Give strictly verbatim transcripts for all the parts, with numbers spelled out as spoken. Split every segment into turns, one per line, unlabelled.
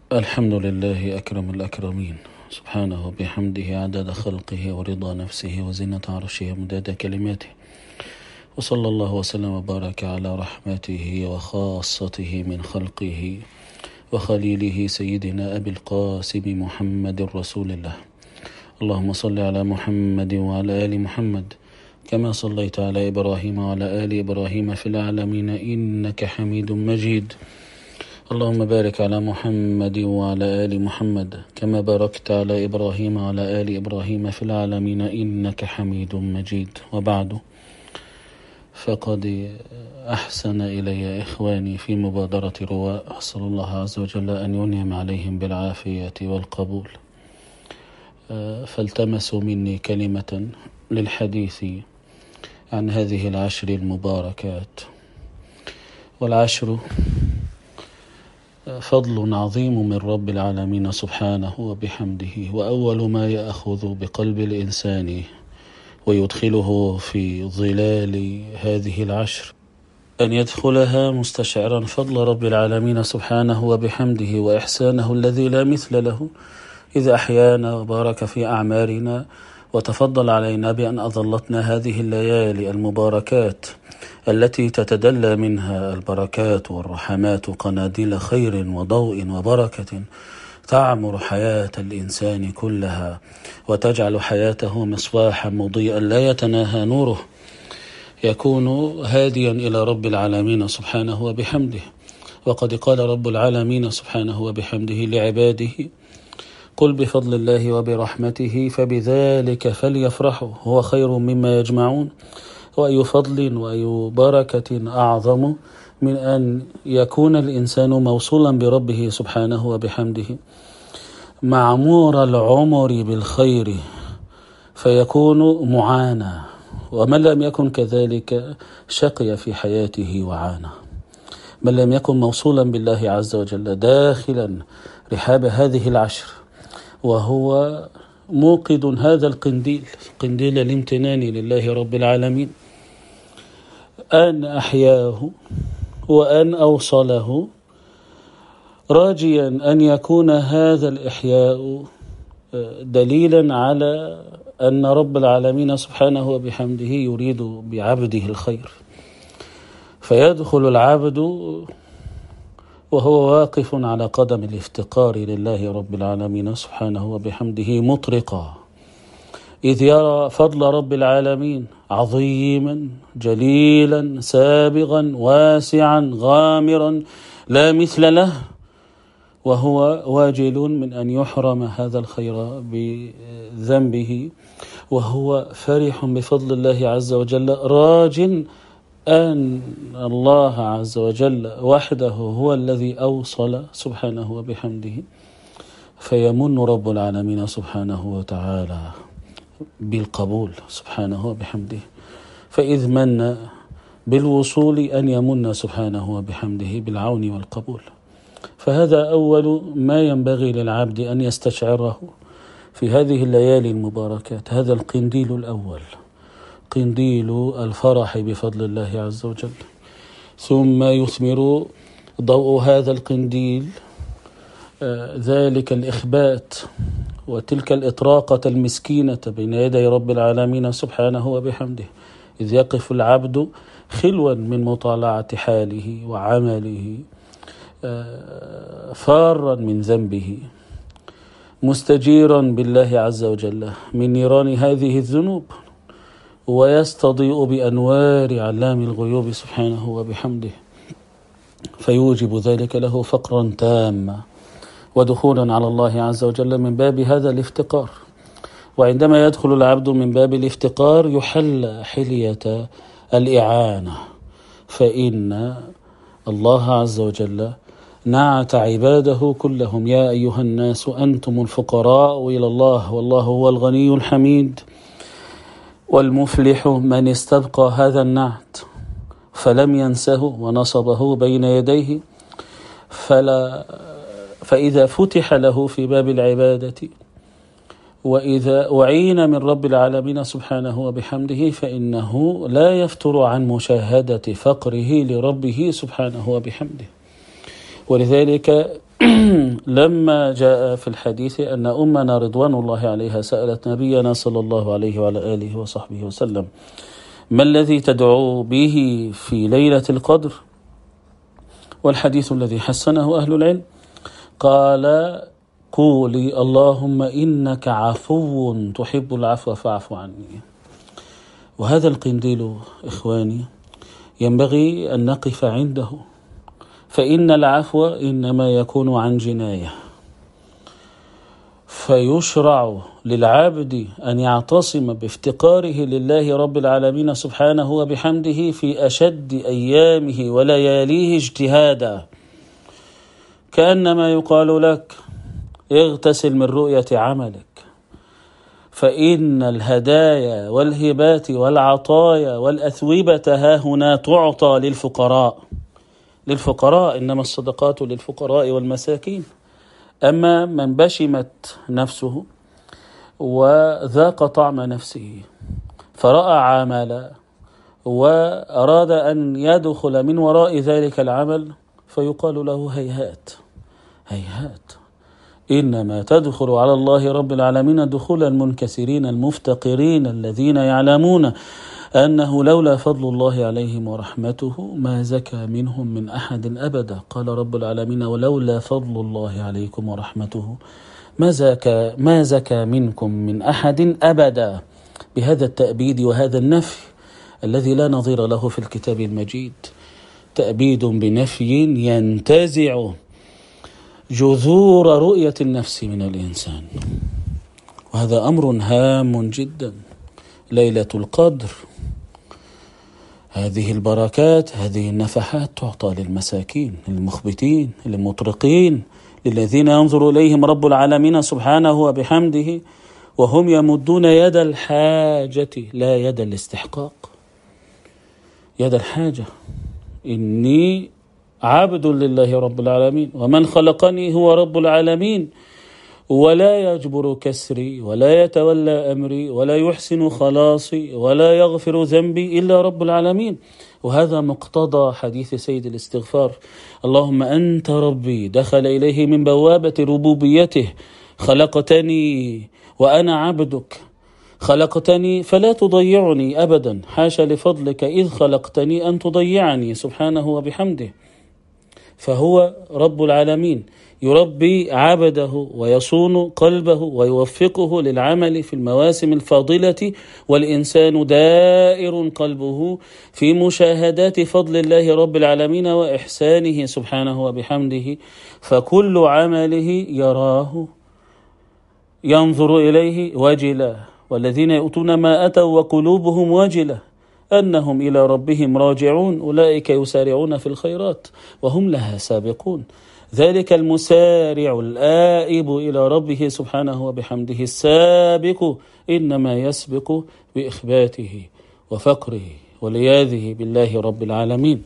الحمد لله أكرم الأكرمين، سبحانه بحمده عدد خلقه ورضا نفسه وزنة عرشه ومداد كلماته، وصلى الله وسلم وبارك على رحمته وخاصته من خلقه وخليله سيدنا أبي القاسم محمد رسول الله. اللهم صل على محمد وعلى آل محمد كما صليت على إبراهيم وعلى آل إبراهيم في العالمين إنك حميد مجيد. اللهم بارك على محمد وعلى آل محمد كما باركت على إبراهيم وعلى آل إبراهيم في العالمين إنك حميد مجيد. وبعد، فقد أحسن إلي إخواني في مبادرة رواء، أسأل الله عز وجل أن ينعم عليهم بالعافية والقبول، فالتمسوا مني كلمة للحديث عن هذه العشر المباركات. والعشر فضل عظيم من رب العالمين سبحانه وبحمده، وأول ما يأخذ بقلب الإنسان ويدخله في ظلال هذه العشر أن يدخلها مستشعرا فضل رب العالمين سبحانه وبحمده وإحسانه الذي لا مثل له، إذا أحيانا وبارك في أعمارنا وتفضل علينا بأن أظلتنا هذه الليالي المباركات التي تتدلى منها البركات والرحمات قناديل خير وضوء وبركة تعمر حياة الإنسان كلها وتجعل حياته مصباحا مضيئا لا يتناهى نوره، يكون هاديا إلى رب العالمين سبحانه وبحمده. وقد قال رب العالمين سبحانه وبحمده لعباده: قل بفضل الله وبرحمته فبذلك فليفرحوا هو خير مما يجمعون. وأي فضل وأي بركة أعظم من أن يكون الإنسان موصولا بربه سبحانه وبحمده معمور العمر بالخير فيكون معانى، ومن لم يكن كذلك شقي في حياته وعانى. من لم يكن موصولا بالله عز وجل داخلا رحاب هذه العشر وهو موقد هذا القنديل، قنديل الامتنان لله رب العالمين، أن أحياه وأن أوصله، راجيا أن يكون هذا الإحياء دليلا على أن رب العالمين سبحانه وبحمده يريد بعبده الخير، فيدخل العبد وهو واقف على قدم الافتقار لله رب العالمين سبحانه وبحمده مطرقا، إذ يرى فضل رب العالمين عظيما جليلا سابغا واسعا غامرا لا مثل له، وهو واجل من أن يحرم هذا الخير بذنبه، وهو فرح بفضل الله عز وجل، راج أن الله عز وجل وحده هو الذي أوصل سبحانه وبحمده، فيمن رب العالمين سبحانه وتعالى بالقبول سبحانه وبحمده. فإذ من بالوصول أن يمن سبحانه وبحمده بالعون والقبول. فهذا أول ما ينبغي للعبد أن يستشعره في هذه الليالي المباركات، هذا القنديل الأول، قنديل الفرح بفضل الله عز وجل. ثم يثمر ضوء هذا القنديل آه ذلك الإخبات وتلك الإطراقة المسكينة بين يدي رب العالمين سبحانه وبحمده، إذ يقف العبد خلوا من مطالعة حاله وعمله، آه فارا من ذنبه، مستجيرا بالله عز وجل من نيران هذه الذنوب، ويستضيء بأنوار علام الغيوب سبحانه وبحمده، فيوجب ذلك له فقرا تاما ودخولا على الله عز وجل من باب هذا الافتقار. وعندما يدخل العبد من باب الافتقار يحل حلية الإعانة، فإن الله عز وجل نعت عباده كلهم: يا أيها الناس أنتم الفقراء إلى الله والله هو الغني الحميد. والمفلح من استبقى هذا النعت فلم ينسه ونصبه بين يديه، فلا فإذا فتح له في باب العبادة وإذا أعين من رب العالمين سبحانه وبحمده فإنه لا يفتر عن مشاهدة فقره لربه سبحانه وبحمده. ولذلك لما جاء في الحديث أن أمنا رضوان الله عليها سألت نبينا صلى الله عليه وعلى آله وصحبه وسلم: ما الذي تدعو به في ليلة القدر؟ والحديث الذي حسنه أهل العلم قال: قولي اللهم إنك عفو تحب العفو فاعف عني. وهذا القنديل إخواني ينبغي أن نقف عنده، فإن العفو إنما يكون عن جناية، فيشرع للعبد أن يعتصم بافتقاره لله رب العالمين سبحانه وبحمده في أشد أيامه ولياليه اجتهادا، كأنما يقال لك: اغتسل من رؤية عملك، فإن الهدايا والهبات والعطايا والأثوبة ها هنا تعطى للفقراء للفقراء إنما الصدقات للفقراء والمساكين. أما من بشمت نفسه وذاق طعم نفسه فرأى عملا وأراد أن يدخل من وراء ذلك العمل، فيقال له: هيهات هيهات، إنما تدخل على الله رب العالمين دخول المنكسرين المفتقرين الذين يعلمون أنه لولا فضل الله عليهم ورحمته ما زكى منهم من أحد أبدا. قال رب العالمين: ولولا فضل الله عليكم ورحمته ما زكى, ما زكى منكم من أحد أبدا، بهذا التأبيد وهذا النفي الذي لا نظير له في الكتاب المجيد، تأبيد بنفي ينتزع جذور رؤية النفس من الإنسان، وهذا أمر هام جدا. ليلة القدر، هذه البركات، هذه النفحات تعطى للمساكين، للمخبتين، للمطرقين، للذين ينظر إليهم رب العالمين سبحانه وبحمده وهم يمدون يد الحاجة لا يد الاستحقاق. يد الحاجة، إني عبد لله رب العالمين، ومن خلقني هو رب العالمين، ولا يجبر كسري ولا يتولى أمري ولا يحسن خلاصي ولا يغفر ذنبي إلا رب العالمين. وهذا مقتضى حديث سيد الاستغفار: اللهم أنت ربي دخل إليه من بوابة ربوبيته، خلقتني وأنا عبدك، خلقتني فلا تضيعني أبدا، حاشا لفضلك إذ خلقتني أن تضيعني سبحانه وبحمده. فهو رب العالمين يربي عبده ويصون قلبه ويوفقه للعمل في المواسم الفاضلة، والإنسان دائر قلبه في مشاهدات فضل الله رب العالمين وإحسانه سبحانه وبحمده، فكل عمله يراه ينظر إليه وجلا، والذين يؤتون ما أتوا وقلوبهم وجلة أنهم إلى ربهم راجعون أولئك يسارعون في الخيرات وهم لها سابقون. ذلك المسارع الآئب إلى ربه سبحانه وبحمده السابق إنما يسبق بإخباته وفقره ولياذه بالله رب العالمين.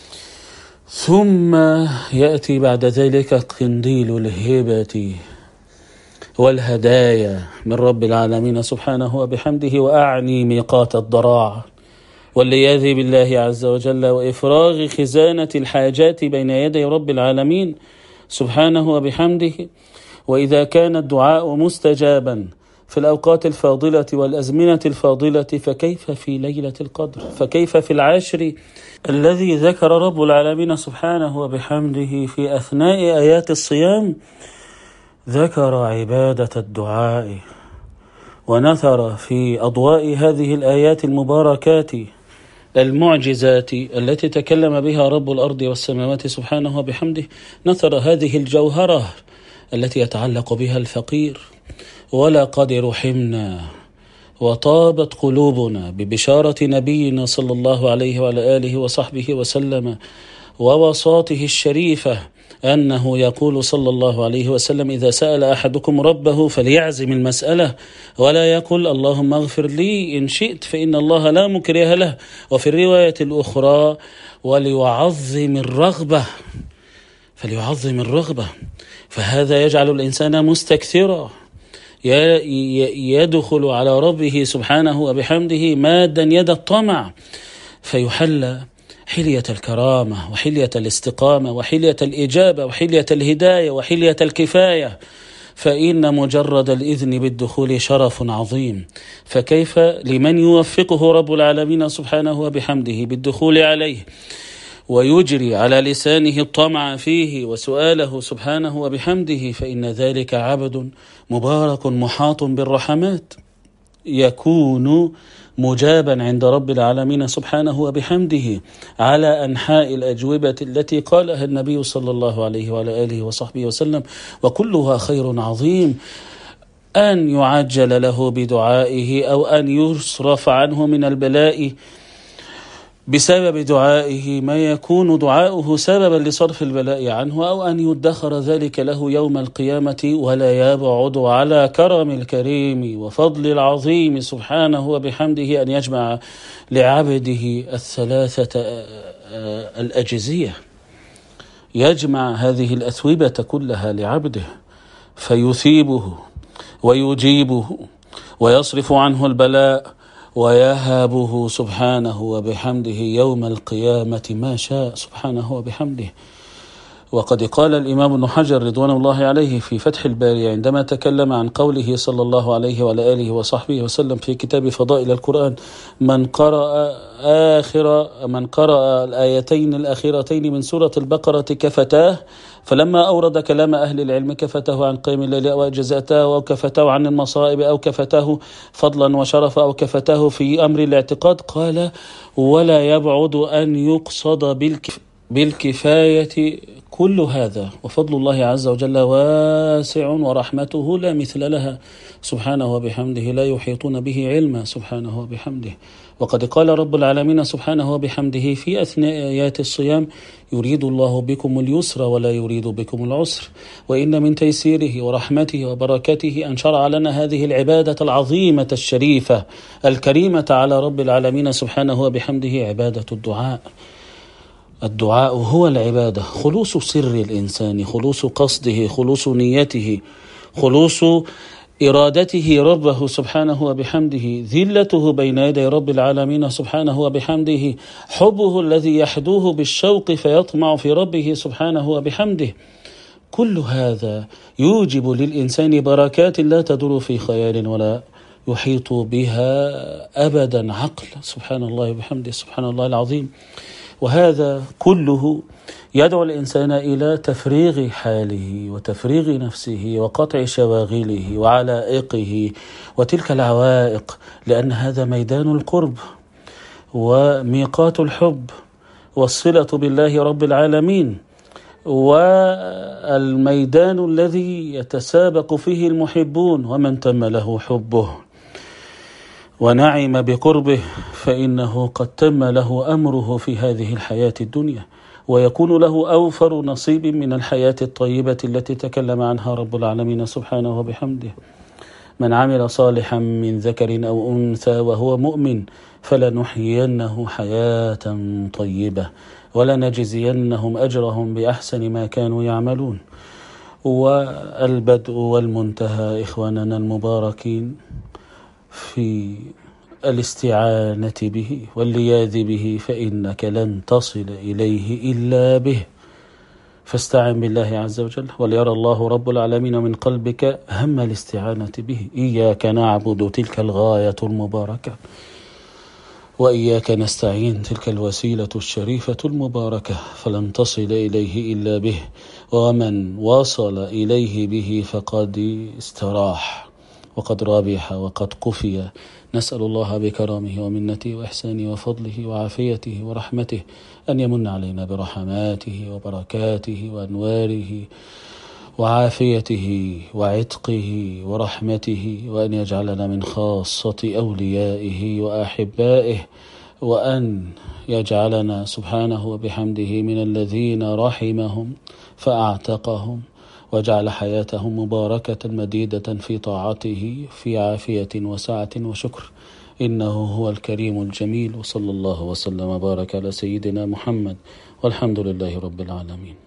ثم يأتي بعد ذلك قنديل الهبة والهدايا من رب العالمين سبحانه وبحمده، وأعني ميقات الضراع واللياذ بالله عز وجل، وإفراغ خزانة الحاجات بين يدي رب العالمين سبحانه وبحمده. وإذا كان الدعاء مستجابا في الأوقات الفاضلة والأزمنة الفاضلة، فكيف في ليلة القدر؟ فكيف في العشر الذي ذكر رب العالمين سبحانه وبحمده في أثناء آيات الصيام؟ ذكر عبادة الدعاء، ونثر في أضواء هذه الآيات المباركات المعجزات التي تكلم بها رب الأرض والسماوات سبحانه وبحمده، نثر هذه الجوهرة التي يتعلق بها الفقير. ولقد رحمنا وطابت قلوبنا ببشارة نبينا صلى الله عليه وعلى آله وصحبه وسلم ووصاته الشريفة، أنه يقول صلى الله عليه وسلم: إذا سأل أحدكم ربه فليعزم المسألة ولا يقل اللهم اغفر لي إن شئت فإن الله لا مكره له. وفي الرواية الأخرى: وليعظم الرغبة، فليعظم الرغبة. فهذا يجعل الإنسان مستكثرا يدخل على ربه سبحانه وبحمده مادا يد الطمع، فيحل حلية الكرامة وحلية الاستقامة وحلية الإجابة وحلية الهداية وحلية الكفاية، فإن مجرد الإذن بالدخول شرف عظيم، فكيف لمن يوفقه رب العالمين سبحانه وبحمده بالدخول عليه ويجري على لسانه الطمع فيه وسؤاله سبحانه وبحمده، فإن ذلك عبد مبارك محاط بالرحمات يكون مجابا عند رب العالمين سبحانه وبحمده على أنحاء الأجوبة التي قالها النبي صلى الله عليه وعلى آله وصحبه وسلم، وكلها خير عظيم، أن يعجل له بدعائه أو أن يصرف عنه من البلاء بسبب دعائه ما يكون دعاؤه سببا لصرف البلاء عنه، أو أن يدخر ذلك له يوم القيامة، ولا يبعد على كرم الكريم وفضل العظيم سبحانه وبحمده أن يجمع لعبده الثلاثة الأجزية، يجمع هذه الأثوبة كلها لعبده فيثيبه ويجيبه ويصرف عنه البلاء ويهابه سبحانه وبحمده يوم القيامة ما شاء سبحانه وبحمده. وقد قال الإمام ابن حجر رضوان الله عليه في فتح الباري عندما تكلم عن قوله صلى الله عليه وعلى آله وصحبه وسلم في كتاب فضائل القرآن: من قرأ آخر من قرأ الآيتين الأخيرتين من سورة البقرة كفتاه، فلما أورد كلام أهل العلم كفتاه عن قيام الليل أو جزاته أو كفتاه عن المصائب أو كفتاه فضلا وشرفا أو كفتاه في أمر الاعتقاد، قال: ولا يبعد أن يقصد بالكف بالكفاية كل هذا، وفضل الله عز وجل واسع ورحمته لا مثل لها سبحانه وبحمده، لا يحيطون به علما سبحانه وبحمده. وقد قال رب العالمين سبحانه وبحمده في أثناء آيات الصيام: يريد الله بكم اليسر ولا يريد بكم العسر، وإن من تيسيره ورحمته وبركته أن شرع لنا هذه العبادة العظيمة الشريفة الكريمة على رب العالمين سبحانه وبحمده، عبادة الدعاء. الدعاء هو العبادة، خلوص سر الإنسان، خلوص قصده، خلوص نيته، خلوص إرادته ربه سبحانه وبحمده، ذلته بين يدي رب العالمين سبحانه وبحمده، حبه الذي يحدوه بالشوق فيطمع في ربه سبحانه وبحمده. كل هذا يوجب للإنسان بركات لا تدور في خيال ولا يحيط بها أبدا عقل، سبحان الله وبحمده، سبحان الله العظيم. وهذا كله يدعو الإنسان إلى تفريغ حاله وتفريغ نفسه وقطع شواغله وعلائقه وتلك العوائق، لأن هذا ميدان القرب وميقات الحب والصلة بالله رب العالمين، والميدان الذي يتسابق فيه المحبون، ومن تم له حبه ونعم بقربه فإنه قد تم له أمره في هذه الحياة الدنيا، ويكون له أوفر نصيب من الحياة الطيبة التي تكلم عنها رب العالمين سبحانه وبحمده. من عمل صالحا من ذكر أو أنثى وهو مؤمن فلنحيينه حياة طيبة ولنجزينهم أجرهم بأحسن ما كانوا يعملون. والبدء والمنتهى إخواننا المباركين في الاستعانة به واللياذ به، فإنك لن تصل إليه إلا به، فاستعن بالله عز وجل، وليرى الله رب العالمين من قلبك هم الاستعانة به. إياك نعبد تلك الغاية المباركة، وإياك نستعين تلك الوسيلة الشريفة المباركة، فلن تصل إليه إلا به، ومن وصل إليه به فقد استراح وقد ربح وقد قفي. نسأل الله بكرمه ومنته وإحسانه وفضله وعافيته ورحمته أن يمن علينا برحماته وبركاته وأنواره وعافيته وعتقه ورحمته، وأن يجعلنا من خاصة أوليائه وأحبائه، وأن يجعلنا سبحانه وبحمده من الذين رحمهم فأعتقهم، وجعل حياتهم مباركة مديدة في طاعته في عافية وسعة وشكر، إنه هو الكريم الجميل. وصلى الله وسلم وبارك على سيدنا محمد، والحمد لله رب العالمين.